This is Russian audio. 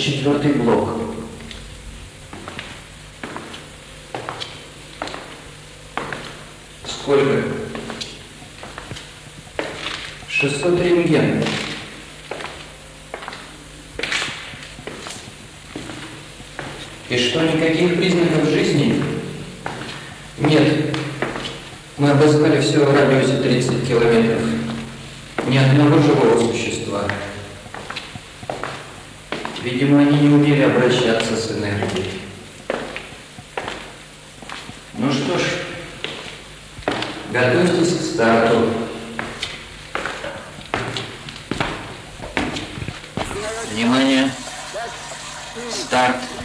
4-й блок. Сколько? 600 рентген. И что, никаких признаков жизни? Нет. Мы обыскали все в радиусе 30 километров. Ни одного живого существа. Видимо, они не умели обращаться с энергией. Ну что ж, готовьтесь к старту. Внимание! Старт!